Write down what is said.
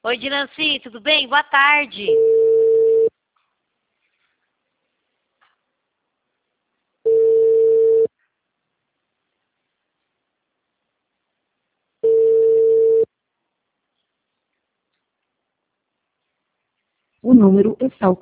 Oi, Dinanci, tudo bem? Boa tarde. O número está